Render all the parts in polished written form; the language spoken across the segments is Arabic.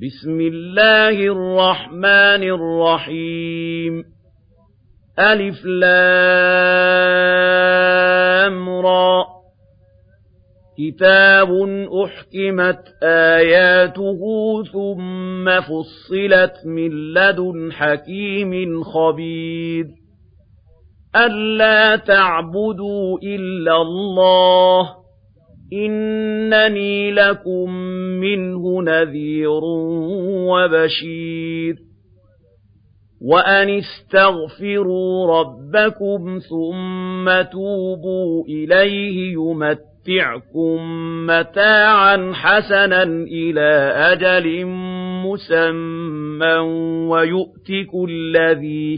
بسم الله الرحمن الرحيم ألف لام را كتاب أحكمت آياته ثم فصلت من لدن حكيم خبير ألا تعبدوا إلا الله إنني لكم منه نذير وبشير وأن استغفروا ربكم ثم توبوا إليه يمتعكم متاعا حسنا إلى أجل مسمى ويؤت كل ذي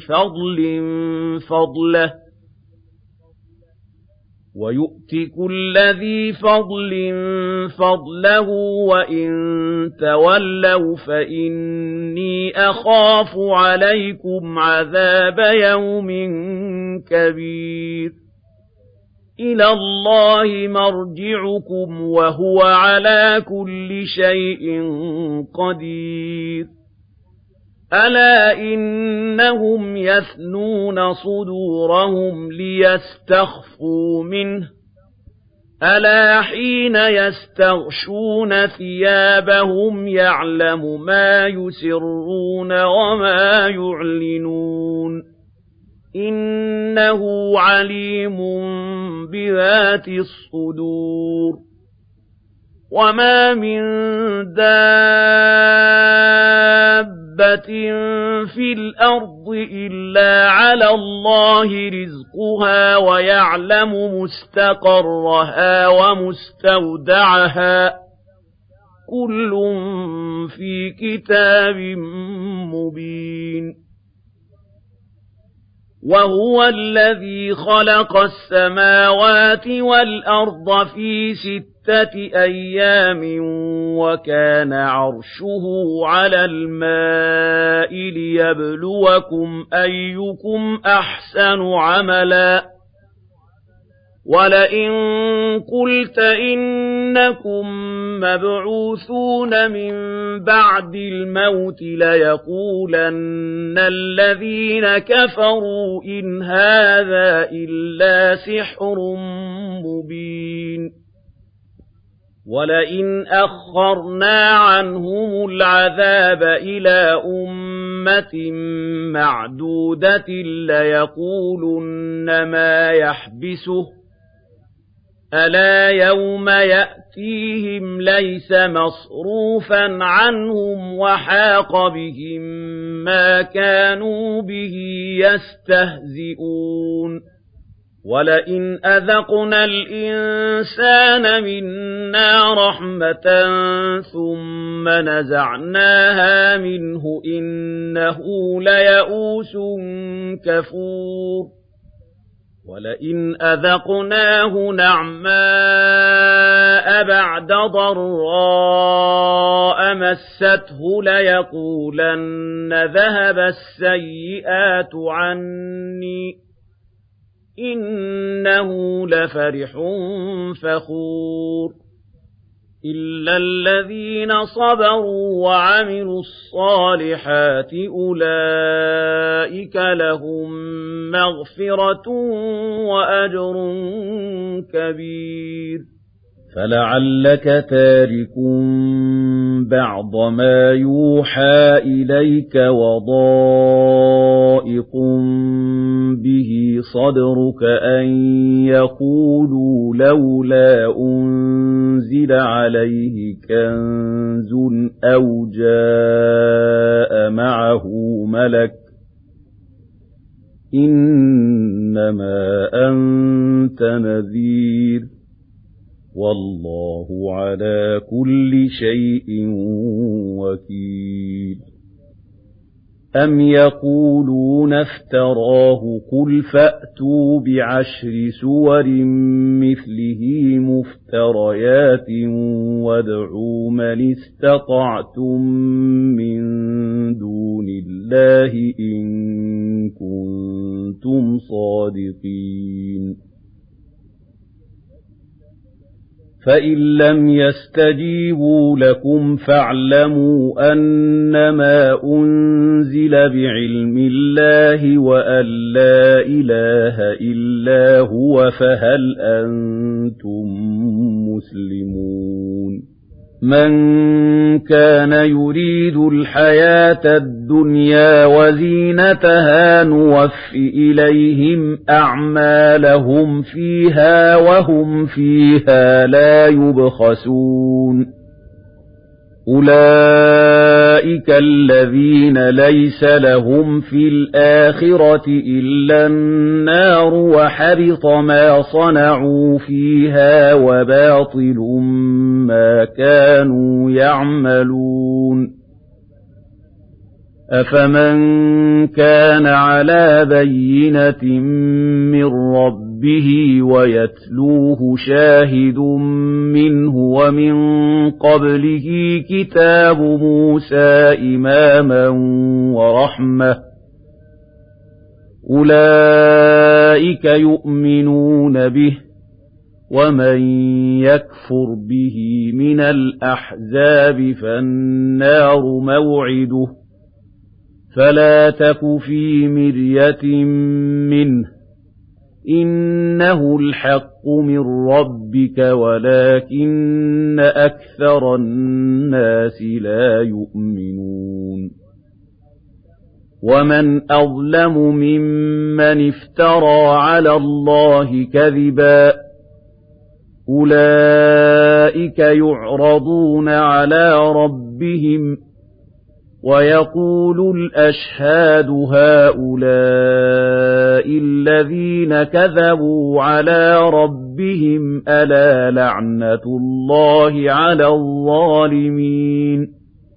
فضل فضله وإن تولوا فإني أخاف عليكم عذاب يوم كبير إلى الله مرجعكم وهو على كل شيء قدير ألا إنهم يثنون صدورهم ليستخفوا منه ألا حين يستغشون ثيابهم يعلم ما يسرون وما يعلنون إنه عليم بذات الصدور وما من دابة في الأرض إلا على الله رزقها ويعلم مستقرها ومستودعها كل في كتاب مبين وهو الذي خلق السماوات والأرض في 6 أيام وكان عرشه على الماء ليبلوكم أيكم أحسن عملا ولئن قلت إنكم مبعوثون من بعد الموت ليقولن الذين كفروا إن هذا إلا سحر مبين ولئن أخرنا عنهم العذاب إلى أمة معدودة ليقولن ما يحبسه ألا يوم يأتيهم ليس مصروفا عنهم وحاق بهم ما كانوا به يستهزئون ولئن أذقنا الإنسان منا رحمة ثم نزعناها منه إنه ليئوس كفور ولئن أذقناه نعماء بعد ضراء مسته ليقولن ذهب السيئات عني إنه لفرح فخور إلا الذين صبروا وعملوا الصالحات أولئك لهم مغفرة وأجر كبير فلعلك تارك بعض ما يوحى إليك وضائق به صدرك أن يقولوا لولا أنزل عليه كنز أو جاء معه ملك إنما أنت نذير والله على كل شيء وكيل أم يقولون افتراه قل فأتوا ب10 سور مثله مفتريات وادعوا من استطعتم من دون الله إن كنتم صادقين فإن لم يستجيبوا لكم فاعلموا أنما أنزل بعلم الله وأن لا إله إلا هو فهل أنتم مسلمون من كان يريد الحياة الدنيا وزينتها نوف إليهم أعمالهم فيها وهم فيها لا يبخسون أولئك الذين ليس لهم في الآخرة إلا النار وحبط ما صنعوا فيها وباطل ما كانوا يعملون أفمن كان على بينة من ربه ويتلوه شاهد منه ومن قبله كتاب موسى إماما ورحمة أولئك يؤمنون به ومن يكفر به من الأحزاب فالنار موعده فلا تك في مرية منه إنه الحق من ربك ولكن أكثر الناس لا يؤمنون ومن أظلم ممن افترى على الله كذبا أولئك يعرضون على ربهم ويقول الأشهاد هؤلاء الذين كذبوا على ربهم ألا لعنة الله على الظالمين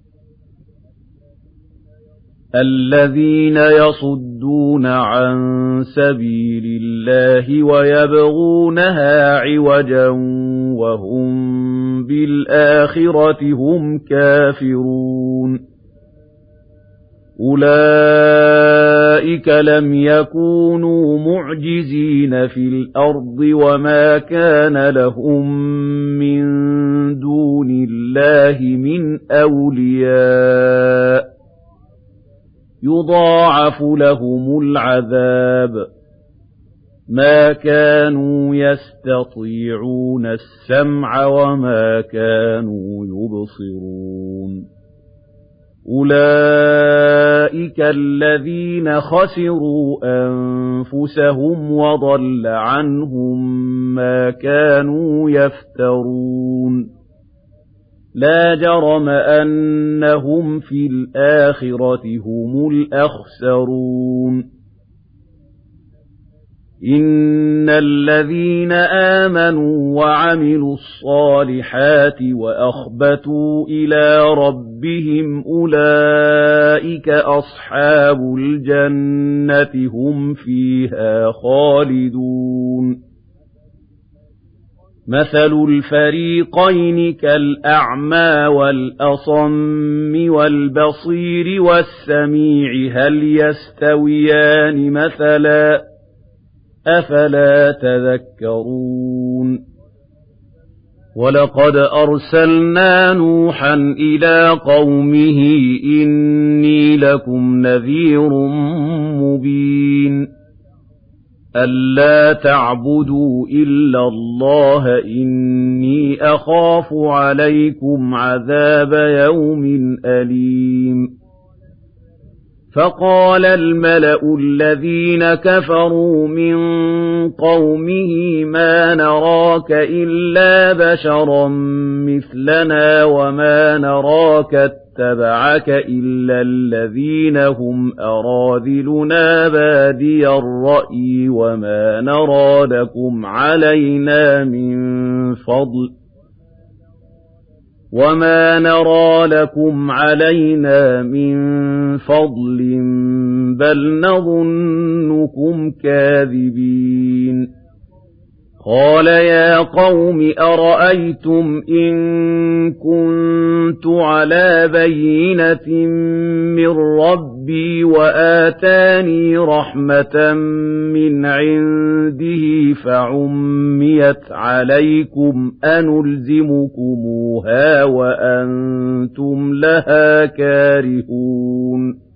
الذين يصدون عن سبيل الله ويبغونها عوجا وهم بالآخرة هم كافرون أولئك لم يكونوا معجزين في الأرض وما كان لهم من دون الله من أولياء يضاعف لهم العذاب ما كانوا يستطيعون السمع وما كانوا يبصرون أولئك الذين خسروا أنفسهم وضل عنهم ما كانوا يفترون لا جرم أنهم في الآخرة هم الأخسرون إن الذين آمنوا وعملوا الصالحات وأخبتوا إلى ربهم أولئك أصحاب الجنة هم فيها خالدون مثل الفريقين كالأعمى والأصم والبصير والسميع هل يستويان مثلا أفلا تذكرون ولقد أرسلنا نوحا إلى قومه إني لكم نذير مبين ألا تعبدوا إلا الله إني أخاف عليكم عذاب يوم أليم فقال الملأ الذين كفروا من قومه ما نراك إلا بشرا مثلنا وما نراك اتبعك إلا الذين هم أراذلنا بادي الرأي وما نرى لكم علينا من فضل بل نظنكم كاذبين قال يا قوم أرأيتم إن كنت على بينة من ربي وآتاني رحمة من عنده فعميت عليكم أنلزمكموها وأنتم لها كارهون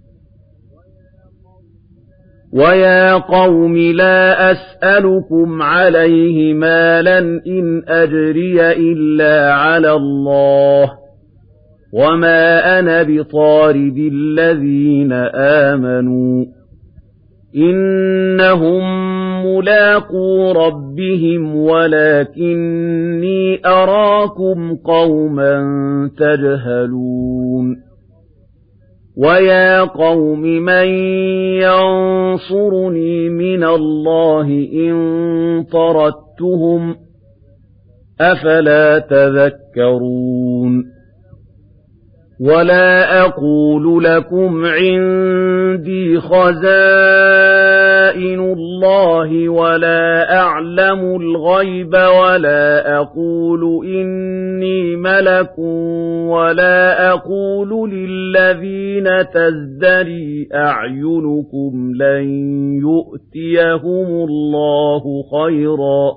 ويا قوم لا أسألكم عليه مالا إن أجري إلا على الله وما أنا بطارد الذين آمنوا إنهم ملاقو ربهم ولكني أراكم قوما تجهلون ويا قوم من ينصرني من الله إن طردتهم أفلا تذكرون ولا أقول لكم عندي خزائن الله ولا أعلم الغيب ولا أقول إني ملك ولا أقول للذين تزدري أعينكم لن يؤتيهم الله خيرا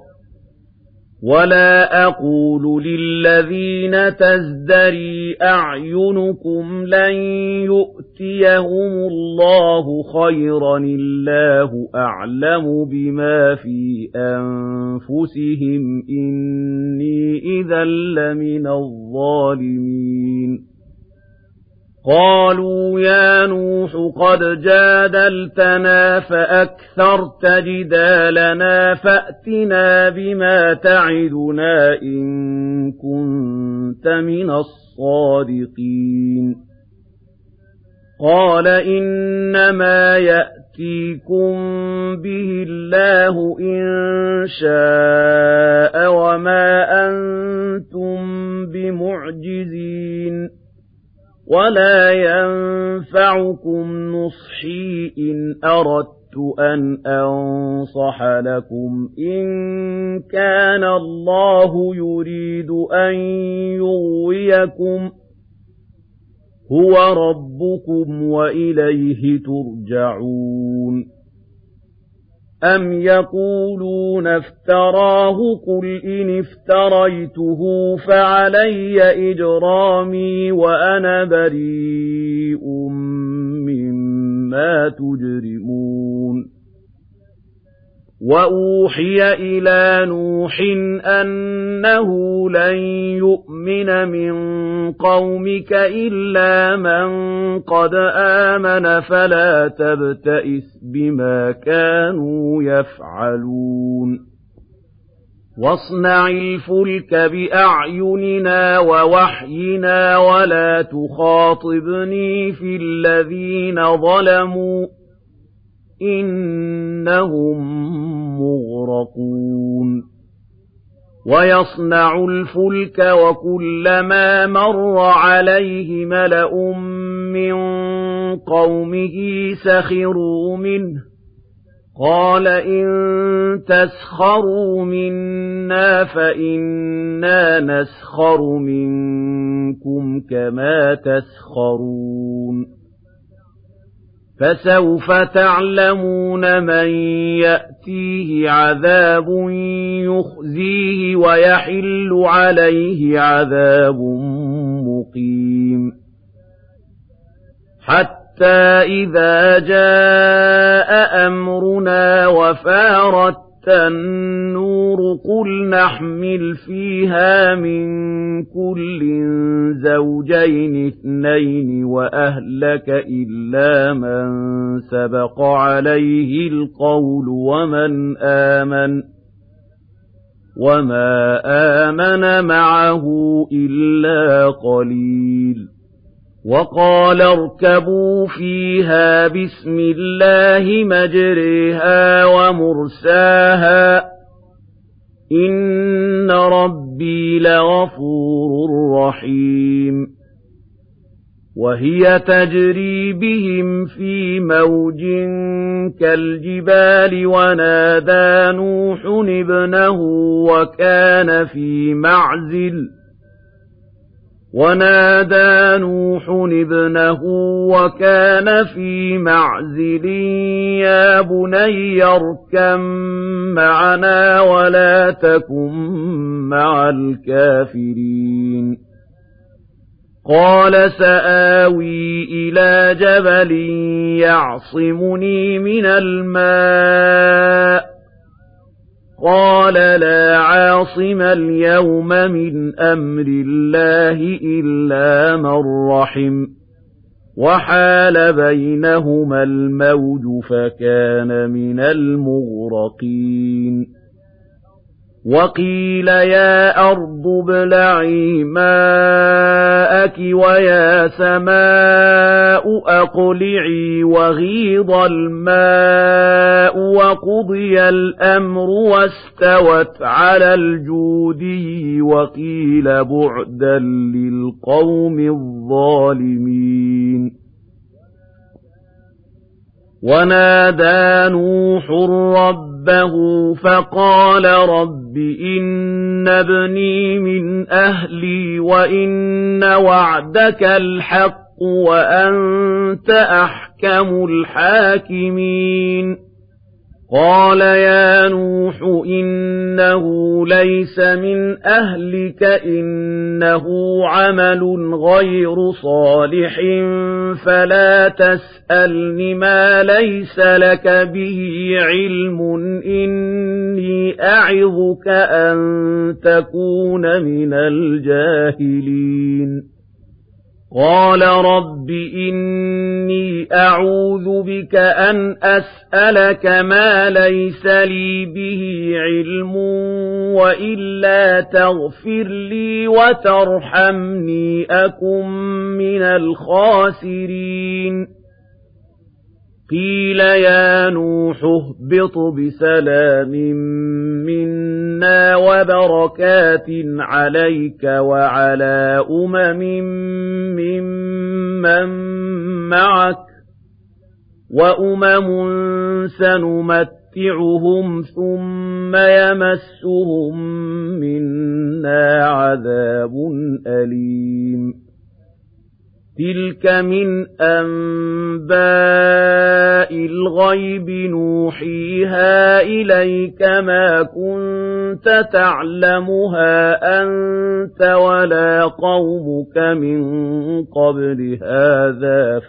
ولا أقول للذين تزدري أعينكم لن يؤتيهم الله خيرا الله أعلم بما في أنفسهم إني إذا لمن الظالمين قالوا يا نوح قد جادلتنا فأكثرت جدالنا فأتنا بما تعدنا إن كنت من الصادقين قال إنما يأتيكم به الله إن شاء وما أنتم بمعجزين ولا ينفعكم نصحي إن أردت أن أنصح لكم إن كان الله يريد أن يغويكم هو ربكم وإليه ترجعون أم يقولون افتراه قل إن افتريته فعلي إجرامي وأنا بريء مما تجرمون وأوحي إلى نوح أنه لن يؤمن من قومك إلا من قد آمن فلا تبتئس بما كانوا يفعلون واصنع الفلك بأعيننا ووحينا ولا تخاطبني في الذين ظلموا إنهم مغرقون ويصنع الفلك وكلما مر عليه ملأ من قومه سخروا منه قال إن تسخروا منا فإنا نسخر منكم كما تسخرون فسوف تعلمون من يأتيه عذاب يخزيه ويحل عليه عذاب مقيم حتى إذا جاء أمرنا وفارت النور قل نحمل فيها من كل زوجين اثنين وأهلك إلا من سبق عليه القول وما آمن معه إلا قليل وقال اركبوا فيها بسم الله مجريها ومرساها إن ربي لغفور رحيم وهي تجري بهم في موج كالجبال ونادى نوح ابنه وكان في معزل يا بني اركب معنا ولا تكن مع الكافرين قال سآوي إلى جبل يعصمني من الماء قال لا عاصم اليوم من أمر الله إلا من رحم وحال بينهما الموج فكان من المغرقين وقيل يا أرض ابلعي ماءك ويا سماء أقلعي وغيض الماء وقضي الأمر واستوت على الجودي وقيل بعدا للقوم الظالمين ونادى نوح ربه فقال رب إن ابني من أهلي وإن وعدك الحق وأنت أحكم الحاكمين قال يا نوح إنه ليس من أهلك إنه عمل غير صالح فلا تسألني ما ليس لك به علم إني أعظك أن تكون من الجاهلين قال رب إني أعوذ بك أن أسألك ما ليس لي به علم وإلا تغفر لي وترحمني أكن من الخاسرين قيل يا نوح اهبط بسلام منا وبركات عليك وعلى ممن معك وأمم سنمتعهم ثم يمسهم منا عذاب أليم تلك من أنباء الغيب نوحيها إليك ما كنت تعلمها أنت ولا قومك من قبل هذا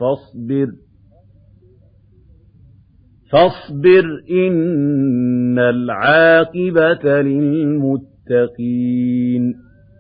فاصبر إن العاقبة للمتقين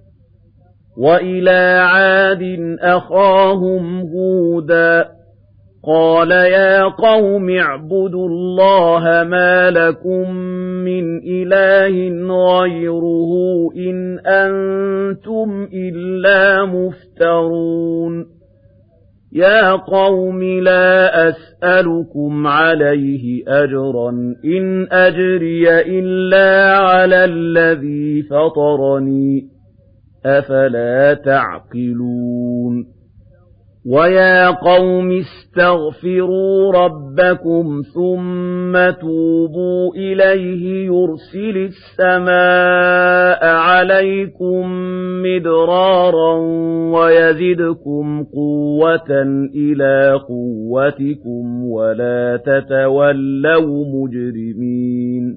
وإلى عاد أخاهم هودا قال يا قوم اعبدوا الله ما لكم من إله غيره إن أنتم إلا مفترون يا قوم لا أسألكم عليه أجرا إن أجري إلا على الذي فطرني أفلا تعقلون ويا قوم استغفروا ربكم ثم توبوا إليه يرسل السماء عليكم مدرارا ويزدكم قوة إلى قوتكم ولا تتولوا مجرمين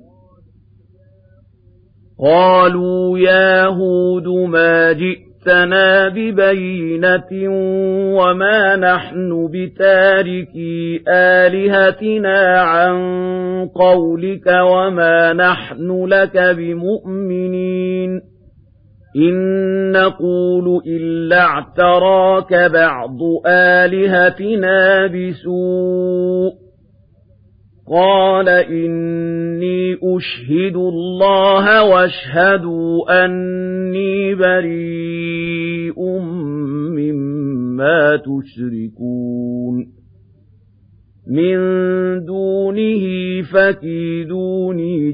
قالوا يا هود ما جئتنا ببينة وما نحن بتاركي آلهتنا عن قولك وما نحن لك بمؤمنين إن نقول إلا اعتراك بعض آلهتنا بسوء قال إني أشهد الله واشهدوا أني بريء مما تشركون من دونه فكيدوني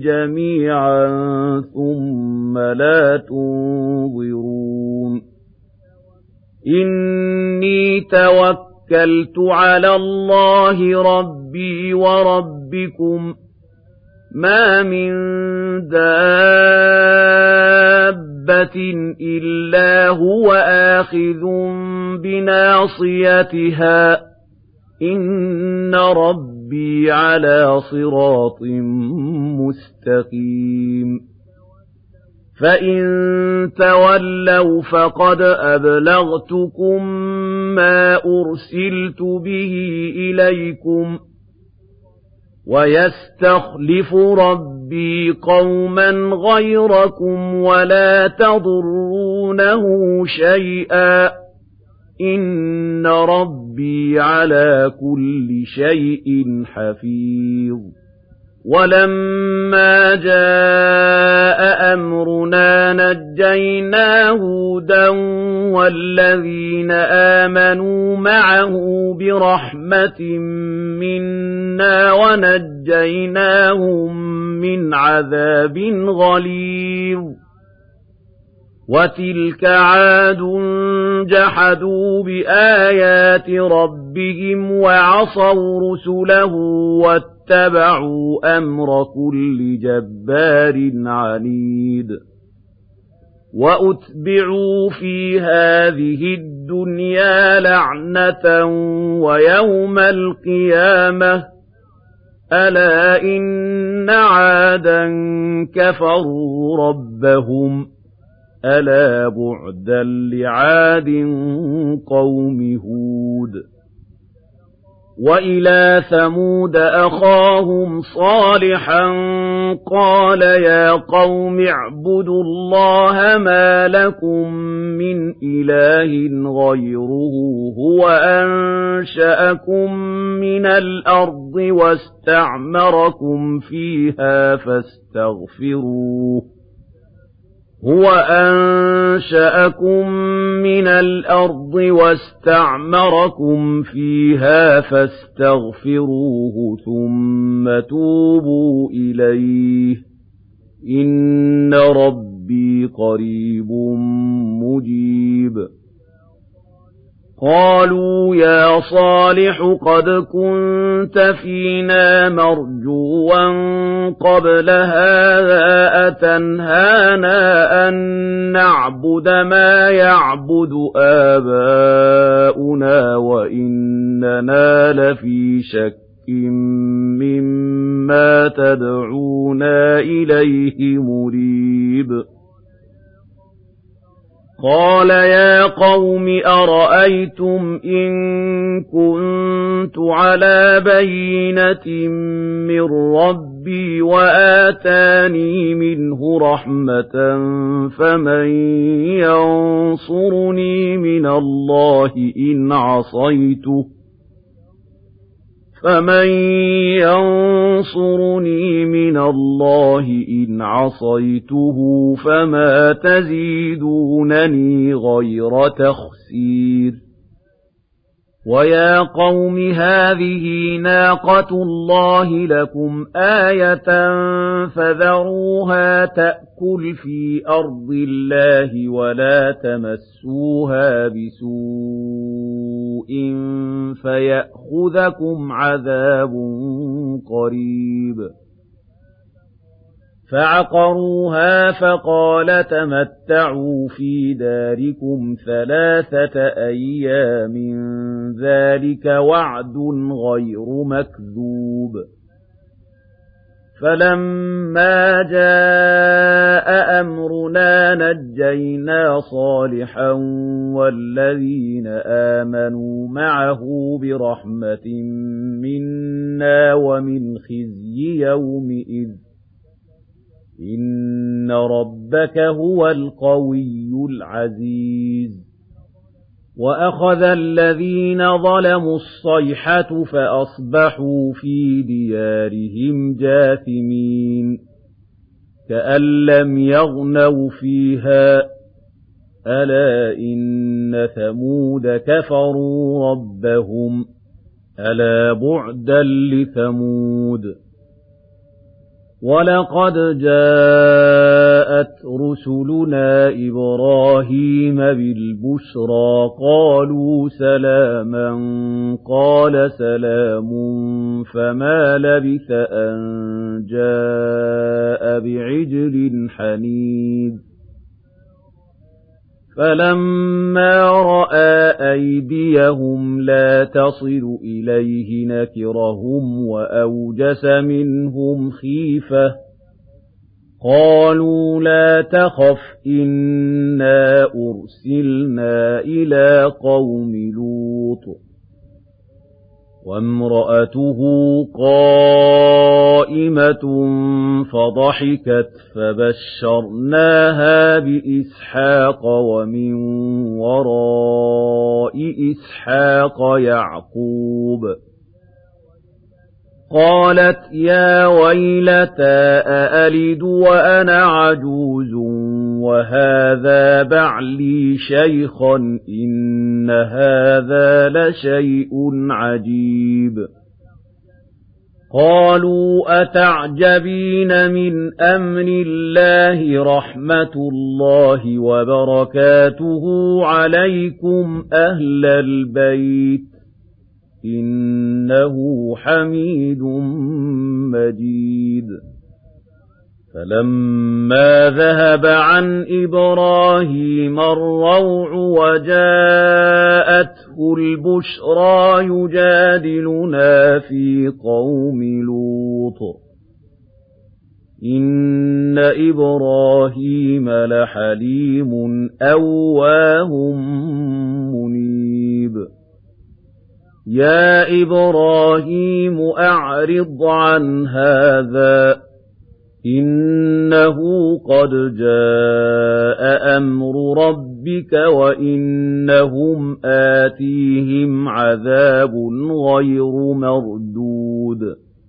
جميعا ثم لا تنظرون إِنِّي تَوَكَّلْتُ عَلَى اللَّهِ رَبِّي وَرَبِّكُم مَّا مِن دَابَّةٍ إِلَّا هُوَ آخِذٌ بِنَاصِيَتِهَا ۚ إِنَّ رَبِّي عَلَىٰ صِرَاطٍ مُّسْتَقِيمٍ فَإِن تَوَلَّوْا فَقَدْ أَبْلَغْتُكُم مَّا أُرْسِلْتُ بِهِ إِلَيْكُمْ ۚ وَيَسْتَخْلِفُ رَبِّي قَوْمًا غَيْرَكُمْ وَلَا تَضُرُّونَهُ شَيْئًا ۚ إِنَّ رَبِّي عَلَىٰ كُلِّ شَيْءٍ حَفِيظٌ وَلَمَّا جَاءَ أَمْرُنَا نَجَّيْنَا هُودًا وَالَّذِينَ آمَنُوا مَعَهُ بِرَحْمَةٍ مِّنَّا وَنَجَّيْنَاهُم مِّنْ عَذَابٍ غَلِيظٍ وَتِلْكَ عَادٌ جَحَدُوا بِآيَاتِ رَبِّهِمْ وَعَصَوْا رُسُلَهُ وَاتَّبَعُوا أَمْرَ كُلِّ جَبَّارٍ عَنِيدٍ وَأُتْبِعُوا فِي هَٰذِهِ الدُّنْيَا لَعْنَةً وَيَوْمَ الْقِيَامَةِ ۗ أَلَا إِنَّ عَادًا كَفَرُوا رَبَّهُمْ ۗ أَلَا بُعْدًا لِّعَادٍ قَوْمِ هُودٍ وَإِلَىٰ ثَمُودَ أَخَاهُمْ صَالِحًا قَالَ يَا قَوْمِ اعْبُدُوا اللَّهَ مَا لَكُم مِّنْ إِلَٰهٍ غَيْرُهُ هُوَ أَنشَأَكُم مِّنَ الْأَرْضِ وَاسْتَعْمَرَكُمْ فِيهَا فاستغفروه ثُمَّ تُوبُوا إِلَيْهِ ۚ إِنَّ رَبِّي قَرِيبٌ مُّجِيبٌ قَالُوا يَا صَالِحُ قَدْ كُنتَ فِينَا مَرْجُوًّا قَبْلَ هَٰذَا أَتَنْهَانَا أَن نَّعْبُدَ مَا يَعْبُدُ آبَاؤُنَا وَإِنَّنَا لَفِي شَكٍّ مِّمَّا تَدْعُونَا إِلَيْهِ مُرِيبٍ قَالَ يَا قَوْمِ أَرَأَيْتُمْ إِن كُنتُ عَلَىٰ بَيِّنَةٍ مِّن رَّبِّي وَآتَانِي مِنْهُ رَحْمَةً فَمَن يَنصُرُنِي مِنَ اللَّهِ إِنْ عَصَيْتُهُ فَمَا تَزِيدُونَنِي غَيْرَ تَخْسِيرٍ وَيَا قَوْمِ هَٰذِهِ نَاقَةُ اللَّهِ لَكُمْ آيَةً فَذَرُوهَا تَأْكُلْ فِي أَرْضِ اللَّهِ وَلَا تَمَسُّوهَا بِسُوءٍ فَيَأْخُذَكُمْ عَذَابٌ قَرِيبٌ فَعَقَرُوهَا فَقَالَ تَمَتَّعُوا فِي دَارِكُمْ 3 أَيَّامٍ ذَٰلِكَ وَعْدٌ غَيْرُ مَكْذُوبٍ فَلَمَّا جَاءَ أَمْرُنَا نَجَّيْنَا صَالِحًا وَالَّذِينَ آمَنُوا مَعَهُ بِرَحْمَةٍ مِّنَّا وَمِنْ خِزْيِ يَوْمِئِذٍ ۗ إِنَّ رَبَّكَ هُوَ الْقَوِيُّ الْعَزِيزُ وَأَخَذَ الَّذِينَ ظَلَمُوا الصَّيْحَةُ فَأَصْبَحُوا فِي دِيَارِهِمْ جَاثِمِينَ كَأَن لَّمْ يَغْنَوْا فِيهَا ۗ أَلَا إِنَّ ثَمُودَ كَفَرُوا رَبَّهُمْ ۗ أَلَا بُعْدًا لِّثَمُودَ وَلَقَدْ جَاءَتْ رُسُلُنَا إِبْرَاهِيمَ بِالْبُشْرَىٰ قَالُوا سَلَامًا قَالَ سَلَامٌ فَمَا لَبِثَ أَن جَاءَ بِعِجْلٍ حَنِيذٍ فَلَمَّا رَأَىٰ أَيْدِيَهُمْ لَا تَصِلُ إِلَيْهِ نَكِرَهُمْ وَأَوْجَسَ مِنْهُمْ خِيفَةً قَالُوا لَا تَخَفْ إِنَّا أُرْسِلْنَا إِلَىٰ قَوْمِ لُوطٍ وَامْرَأَتُهُ قَائِمَةٌ فَضَحِكَتْ فَبَشَّرْنَاهَا بِإِسْحَاقَ وَمِن وَرَاءِ إِسْحَاقَ يَعْقُوبَ قَالَتْ يَا وَيْلَتَىٰ أَأَلِدُ وَأَنَا عَجُوزٌ وَهَٰذَا بَعْلِي شَيْخًا إِنَّ هَٰذَا لَشَيْءٌ عَجِيبٌ قَالُوا أَتَعْجَبِينَ مِنْ أَمْرِ اللَّهِ رَحْمَتُ اللَّهِ وَبَرَكَاتُهُ عَلَيْكُمْ أَهْلَ الْبَيْتِ إِنَّهُ حَمِيدٌ مَّجِيدٌ فَلَمَّا ذَهَبَ عَنْ إِبْرَاهِيمَ الرَّوْعُ وَجَاءَتْهُ الْبُشْرَىٰ يُجَادِلُنَا فِي قَوْمِ لُوطٍ إِنَّ إِبْرَاهِيمَ لَحَلِيمٌ أَوَّاهٌ مُّنِيبٌ يَا إِبْرَاهِيمُ أَعْرِضْ عَنْ هَٰذَا إِنَّهُ قَدْ جَاءَ أَمْرُ رَبِّكَ وَإِنَّهُمْ آتِيهِمْ عَذَابٌ غَيْرُ مَرْدُودٍ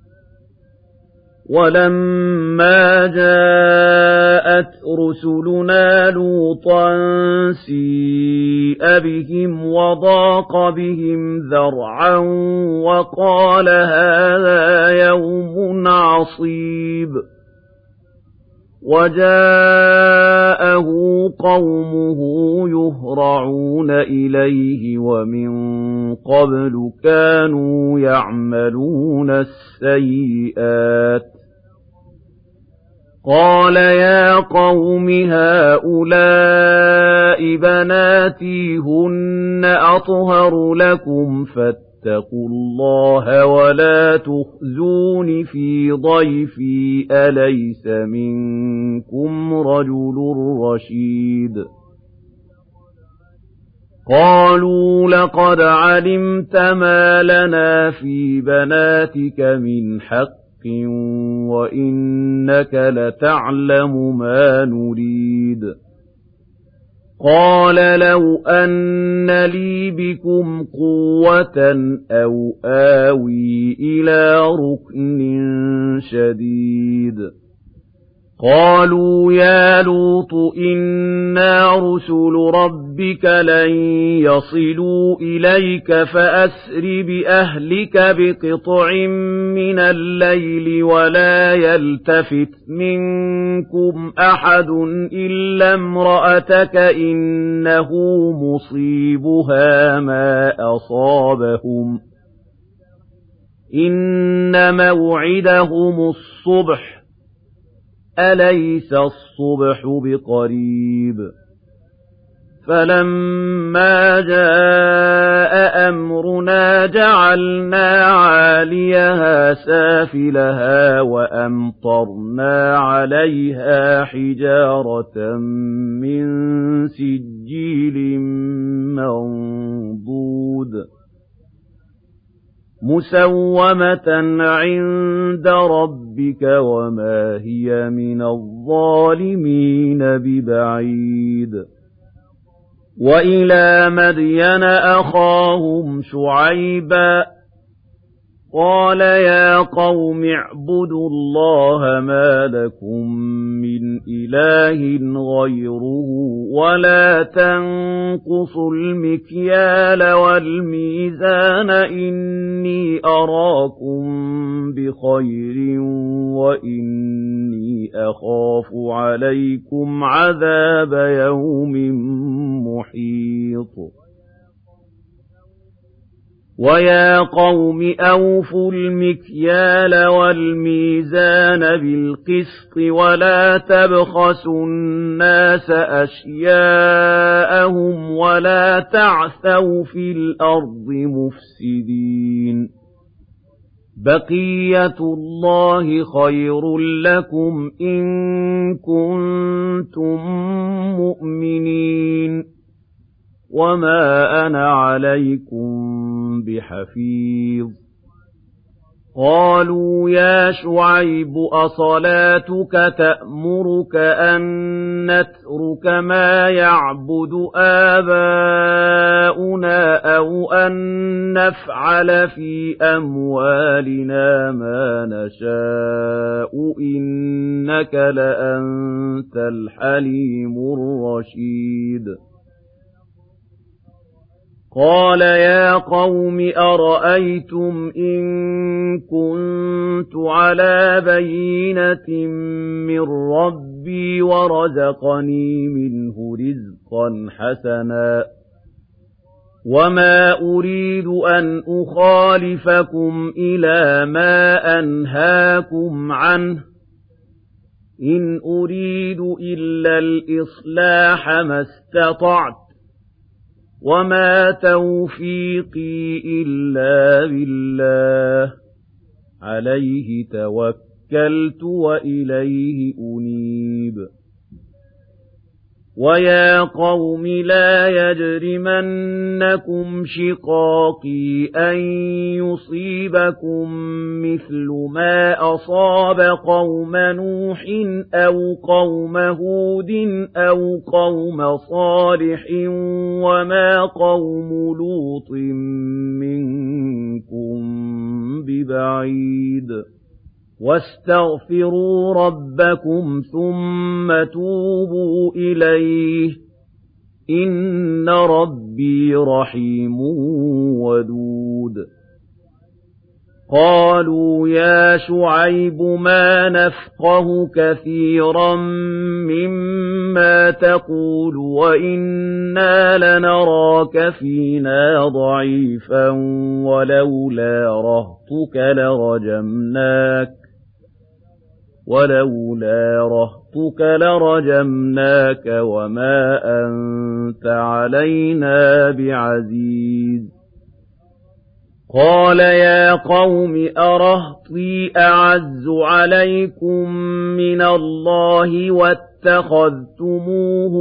وَلَمَّا جَاءَتْ رُسُلُنَا لُوطًا سِيءَ بِهِمْ وَضَاقَ بِهِمْ ذَرْعًا وَقَالَ هَٰذَا يَوْمٌ عَصِيبٌ وَجَاءَهُ قَوْمُهُ يُهْرَعُونَ إِلَيْهِ وَمِن قَبْلُ كَانُوا يَعْمَلُونَ السَّيِّئَاتِ قَالَ يَا قَوْمِ هَٰؤُلَاءِ بَنَاتِي هُنَّ أَطْهَرُ لَكُمْ فَاتَّقُوا اللَّهَ وَلَا تُخْزُونِ فِي ضَيْفِي أَلَيْسَ مِنكُمْ رَجُلٌ رَّشِيدٌ قَالُوا لَقَدْ عَلِمْتَ مَا لَنَا فِي بَنَاتِكَ مِنْ حَقٍّ وَإِنَّكَ لَتَعْلَمُ مَا نُرِيدُ قَالَ لَوْ أَنَّ لِي بِكُمْ قُوَّةً أَوْ آوِي إِلَىٰ رُكْنٍ شَدِيدٍ قَالُوا يَا لُوطُ إِنَّا رُسُلُ رَبِّكَ لَن يَصِلُوا إِلَيْكَ فَأَسْرِ بِأَهْلِكَ بِقِطْعٍ مِّنَ اللَّيْلِ وَلَا يَلْتَفِتْ مِنكُمْ أَحَدٌ إِلَّا امْرَأَتَكَ إِنَّهُ مُصِيبُهَا مَا أَصَابَهُمْ إِنَّ مَوْعِدَهُمُ الصُّبْحُ أَلَيْسَ الصُّبْحُ بِقَرِيبٍ فَلَمَّا جَاءَ أَمْرُنَا جَعَلْنَا عَالِيَهَا سَافِلَهَا وَأَمْطَرْنَا عَلَيْهَا حِجَارَةً مِّن سِجِّيلٍ مَّنضُودٍ مُّسَوَّمَةً عِندَ رَبِّكَ وَمَا هِيَ مِنَ الظَّالِمِينَ بِبَعِيدٍ وَإِلَىٰ مَدْيَنَ أَخَاهُمْ شُعَيْبًا قَالَ يَا قَوْمِ اعْبُدُوا اللَّهَ مَا لَكُم مِّنْ إِلَٰهٍ غَيْرُهُ وَلَا تَنقُصُوا الْمِكْيَالَ وَالْمِيزَانَ إِنِّي أَرَاكُم بِخَيْرٍ وَإِنِّي أَخَافُ عَلَيْكُمْ عَذَابَ يَوْمٍ مُّحِيطٍ وَيَا قَوْمِ أَوْفُوا الْمِكْيَالَ وَالْمِيزَانَ بِالْقِسْطِ وَلَا تَبْخَسُوا النَّاسَ أَشْيَاءَهُمْ وَلَا تَعْثَوْا فِي الْأَرْضِ مُفْسِدِينَ بَقِيَّةُ اللَّهِ خَيْرٌ لَّكُمْ إِن كُنتُم مُّؤْمِنِينَ وَمَا أَنَا عَلَيْكُم بِحَفِيظٍ قَالُوا يَا شُعَيْبُ أَصَلَاتُكَ تَأْمُرُكَ أَن نَّتْرُكَ مَا يَعْبُدُ آبَاؤُنَا أَوْ أَن نَّفْعَلَ فِي أَمْوَالِنَا مَا نَشَاءُ إِنَّكَ لَأَنتَ الْحَلِيمُ الرَّشِيدُ قَالَ يَا قَوْمِ أَرَأَيْتُمْ إِن كُنتُ عَلَىٰ بَيِّنَةٍ مِّن رَّبِّي وَرَزَقَنِي مِنْهُ رِزْقًا حَسَنًا وَمَا أُرِيدُ أَنْ أُخَالِفَكُمْ إِلَىٰ مَا أَنْهَاكُمْ عَنْهُ إِنْ أُرِيدُ إِلَّا الْإِصْلَاحَ مَا اسْتَطَعْتُ وَمَا تَوْفِيقِي إِلَّا بِاللَّهِ عَلَيْهِ تَوَكَّلْتُ وَإِلَيْهِ أُنِيبُ وَيَا قَوْمِ لَا يَجْرِمَنَّكُمْ شِقَاقِي أَن يُصِيبَكُم مِّثْلُ مَا أَصَابَ قَوْمَ نُوحٍ أَوْ قَوْمَ هُودٍ أَوْ قَوْمَ صَالِحٍ وَمَا قَوْمُ لُوطٍ مِّنكُم بِبَعِيدٍ وَاسْتَغْفِرُوا رَبَّكُمْ ثُمَّ تُوبُوا إِلَيْهِ إِنَّ رَبِّي رَحِيمٌ وَدُودٌ قَالُوا يَا شُعَيْبُ مَا نَفْقَهُ كَثِيرًا مِّمَّا تَقُولُ وَإِنَّا لَنَرَاكَ فِينَا ضَعِيفًا ولولا رهطك لرجمناك وما أنت علينا بعزيز قال يا قوم أرهطي أعز عليكم من الله واتخذتموه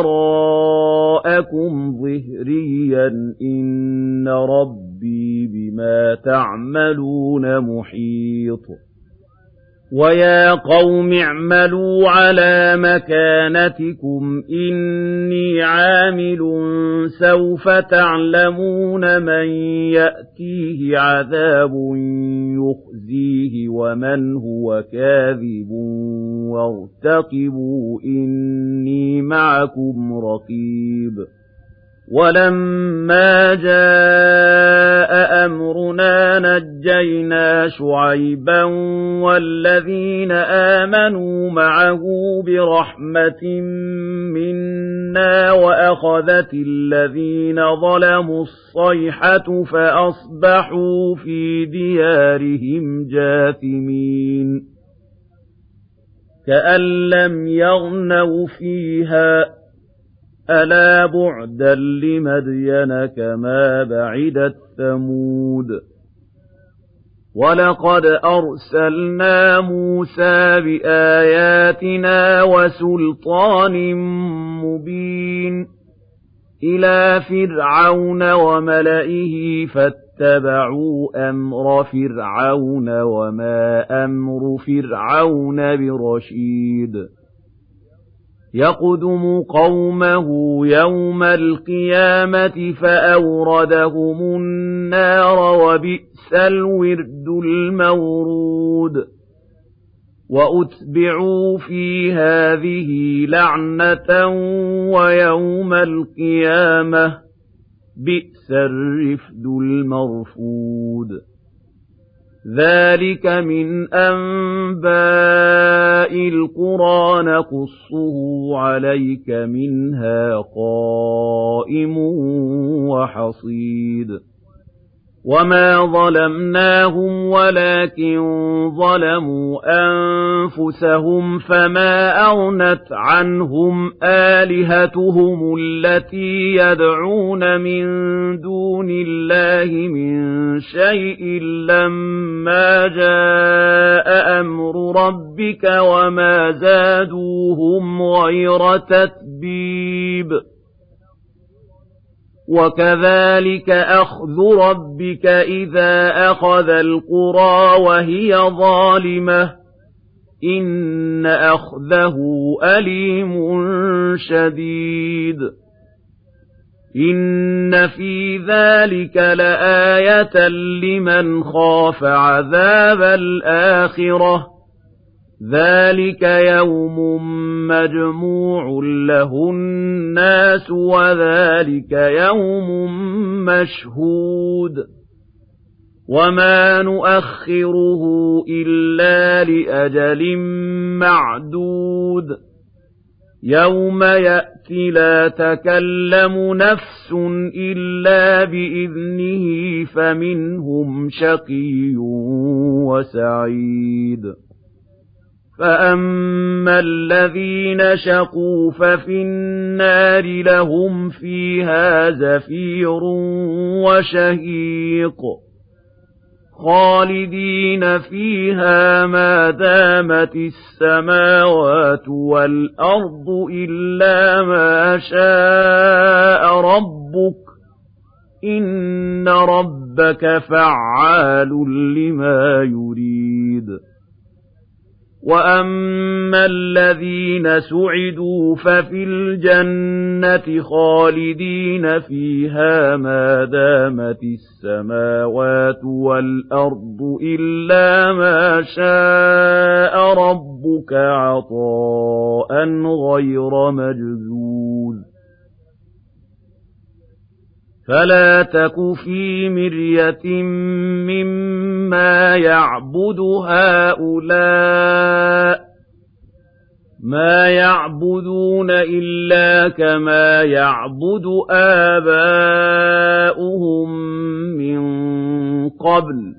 وراءكم ظهريا إن ربي بما تعملون محيط وَيَا قَوْمِ اعْمَلُوا عَلَىٰ مَكَانَتِكُمْ إِنِّي عَامِلٌ سَوْفَ تَعْلَمُونَ مَن يَأْتِيهِ عَذَابٌ يُخْزِيهِ وَمَنْ هُوَ كَاذِبٌ وَارْتَقِبُوا إِنِّي مَعَكُمْ رَقِيبٌ وَلَمَّا جَاءَ أَمْرُنَا نَجَّيْنَا شُعَيْبًا وَالَّذِينَ آمَنُوا مَعَهُ بِرَحْمَةٍ مِّنَّا وَأَخَذَتِ الَّذِينَ ظَلَمُوا الصَّيْحَةُ فَأَصْبَحُوا فِي دِيَارِهِمْ جَاثِمِينَ كَأَن لَّمْ يَغْنَوْا فِيهَا أَلَا بُعْدًا لِّمَدْيَنَ كَمَا بَعِدَتْ ثَمُودُ وَلَقَدْ أَرْسَلْنَا مُوسَىٰ بِآيَاتِنَا وَسُلْطَانٍ مُّبِينٍ إِلَىٰ فِرْعَوْنَ وَمَلَئِهِ فَاتَّبَعُوا أَمْرَ فِرْعَوْنَ وَمَا أَمْرُ فِرْعَوْنَ بِرَشِيدٍ يَقْدُمُ قَوْمَهُ يَوْمَ الْقِيَامَةِ فَأَوْرَدَهُمُ النَّارَ وَبِئْسَ الْوِرْدُ الْمَوْرُودُ وَأُتْبِعُوا فِي هَٰذِهِ لَعْنَةً وَيَوْمَ الْقِيَامَةِ بِئْسَ الرِّفْدُ الْمَرْفُودُ ذَلِكَ مِنْ أَنْبَاءِ الْقُرَىٰ نَقُصُّهُ عَلَيْكَ ۖ مِنْهَا قَائِمٌ وَحَصِيدٌ وَمَا ظَلَمْنَاهُمْ وَلَٰكِن ظَلَمُوا أَنفُسَهُمْ فَمَا أَغْنَتْ عَنْهُمْ آلِهَتُهُمُ الَّتِي يَدْعُونَ مِن دُونِ اللَّهِ مِن شَيْءٍ لَّمَّا جَاءَ أَمْرُ رَبِّكَ وَمَا زَادُوهُمْ غَيْرَ تَتْبِيبٍ وَكَذَٰلِكَ أَخْذُ رَبِّكَ إِذَا أَخَذَ الْقُرَىٰ وَهِيَ ظَالِمَةٌ ۚ إِنَّ أَخْذَهُ أَلِيمٌ شَدِيدٌ إِنَّ فِي ذَٰلِكَ لَآيَةً لِّمَنْ خَافَ عَذَابَ الْآخِرَةِ ۚ ذَٰلِكَ يَوْمٌ مَّجْمُوعٌ لَّهُ النَّاسُ وَذَٰلِكَ يَوْمٌ مَّشْهُودٌ وَمَا نُؤَخِّرُهُ إِلَّا لِأَجَلٍ مَّعْدُودٍ يَوْمَ يَأْتِ لَا تَكَلَّمُ نَفْسٌ إِلَّا بِإِذْنِهِ فَمِنْهُمْ شَقِيٌّ وَسَعِيدٌ فَأَمَّا الَّذِينَ شَقُوا فَفِي النَّارِ لَهُمْ فِيهَا زَفِيرٌ وَشَهِيقٌ خَالِدِينَ فِيهَا مَا دَامَتِ السَّمَاوَاتُ وَالْأَرْضُ إِلَّا مَا شَاءَ رَبُّكَ ۚ إِنَّ رَبَّكَ فَعَّالٌ لِّمَا يُرِيدُ وَأَمَّا الَّذِينَ سُعِدُوا فَفِي الْجَنَّةِ خَالِدِينَ فِيهَا مَا دَامَتِ السَّمَاوَاتُ وَالْأَرْضُ إِلَّا مَا شَاءَ رَبُّكَ عَطَاءً غَيْرَ مَجْذُوذٍ فَلَا تَكُ فِي مِرْيَةٍ مِّمَّا يَعْبُدُ هَٰؤُلَاءِ ۚ مَا يَعْبُدُونَ إِلَّا كَمَا يَعْبُدُ آبَاؤُهُم مِّن قَبْلُ ۚ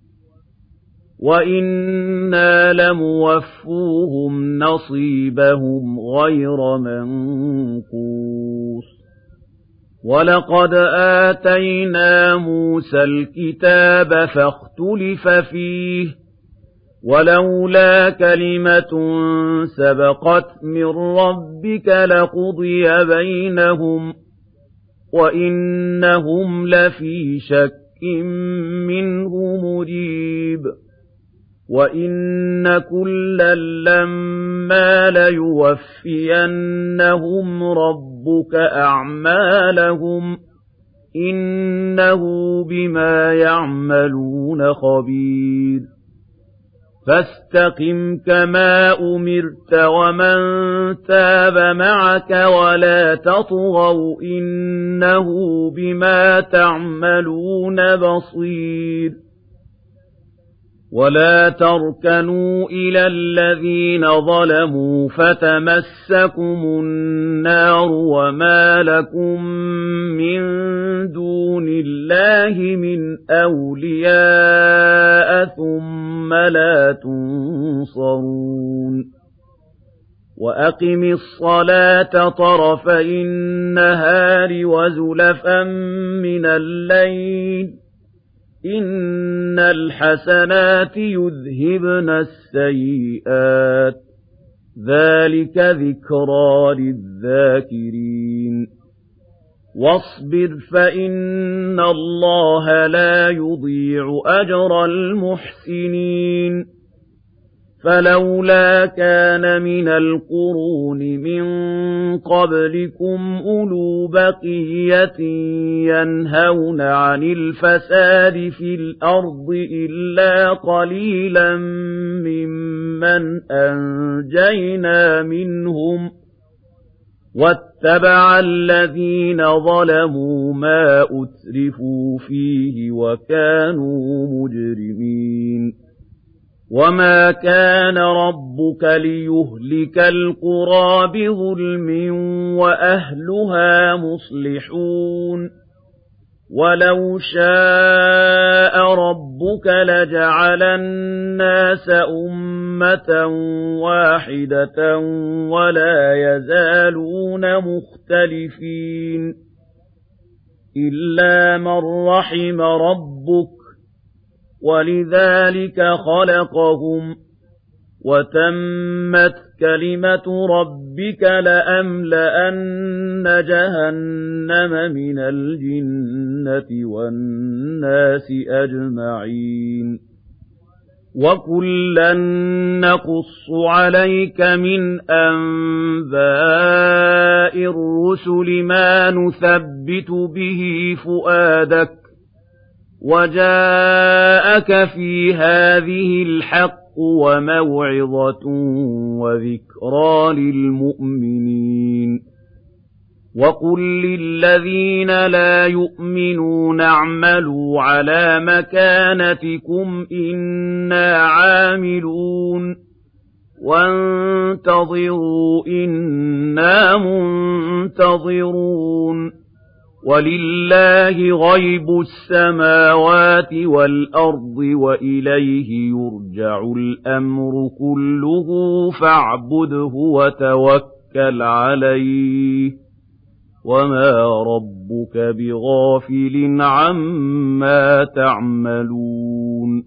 وَإِنَّا لَمُوَفُّوهُمْ نَصِيبَهُمْ غَيْرَ مَنقُوصٍ وَلَقَدْ آتَيْنَا مُوسَى الْكِتَابَ فَاخْتُلِفَ فِيهِ ۚ وَلَوْلَا كَلِمَةٌ سَبَقَتْ مِن رَّبِّكَ لَقُضِيَ بَيْنَهُمْ ۚ وَإِنَّهُمْ لَفِي شَكٍّ مِّنْهُ مُرِيبٍ وَإِنَّ كُلًّا لَّمَّا لَيُوَفِّيَنَّهُمْ رَبُّكَ أَعْمَالَهُمْ ۚ إِنَّهُ بِمَا يَعْمَلُونَ خَبِيرٌ فَاسْتَقِمْ كَمَا أُمِرْتَ وَمَن تَابَ مَعَكَ وَلَا تَطْغَوْا ۖ إِنَّهُ بِمَا تَعْمَلُونَ بَصِيرٌ وَلَا تَرْكَنُوا إِلَى الَّذِينَ ظَلَمُوا فَتَمَسَّكُمُ النَّارُ وَمَا لَكُم مِّن دُونِ اللَّهِ مِنْ أَوْلِيَاءَ ثُمَّ لَا تُنصَرُونَ وَأَقِمِ الصَّلَاةَ طَرَفَيِ النَّهَارِ وَزُلَفًا مِّنَ اللَّيْلِ ۚ إِنَّ الْحَسَنَاتِ يُذْهِبْنَ السَّيِّئَاتِ ۚ ذَٰلِكَ ذِكْرَىٰ لِلذَّاكِرِينَ وَاصْبِرْ فَإِنَّ اللَّهَ لَا يُضِيعُ أَجْرَ الْمُحْسِنِينَ فَلَوْلَا كَانَ مِنَ الْقُرُونِ مِن قَبْلِكُمْ أُولُو بَقِيَّةٍ يَنْهَوْنَ عَنِ الْفَسَادِ فِي الْأَرْضِ إِلَّا قَلِيلًا مِّمَّنْ أَنجَيْنَا مِنْهُمْ ۗ وَاتَّبَعَ الَّذِينَ ظَلَمُوا مَا أُتْرِفُوا فِيهِ وَكَانُوا مُجْرِمِينَ وَمَا كَانَ رَبُّكَ لِيُهْلِكَ الْقُرَىٰ بِظُلْمٍ وَأَهْلُهَا مُصْلِحُونَ وَلَوْ شَاءَ رَبُّكَ لَجَعَلَ النَّاسَ أُمَّةً وَاحِدَةً وَلَا يَزَالُونَ مُخْتَلِفِينَ إِلَّا مَن رَّحِمَ رَبُّكَ وَلِذَٰلِكَ خَلَقَهُمْ وَتَمَّتْ كَلِمَةُ رَبِّكَ لَأَمْلَأَنَّ جَهَنَّمَ مِنَ الْجِنَّةِ وَالنَّاسِ أَجْمَعِينَ وَكُلًّا نَّقُصُّ عَلَيْكَ مِنْ أَنبَاءِ الرُّسُلِ مَا نُثَبِّتُ بِهِ فُؤَادَكَ وَجَاءَكَ فِي هَٰذِهِ الْحَقُّ وَمَوْعِظَةٌ وَذِكْرَىٰ لِلْمُؤْمِنِينَ وَقُل لِّلَّذِينَ لَا يُؤْمِنُونَ اعْمَلُوا عَلَىٰ مَكَانَتِكُمْ إِنَّا عَامِلُونَ وَانتَظِرُوا إِنَّا مُنتَظِرُونَ وَلِلَّهِ غَيْبُ السَّمَاوَاتِ وَالْأَرْضِ وَإِلَيْهِ يُرْجَعُ الْأَمْرُ كُلُّهُ فَاعْبُدْهُ وَتَوَكَّلْ عَلَيْهِ وَمَا رَبُّكَ بِغَافِلٍ عَمَّا تَعْمَلُونَ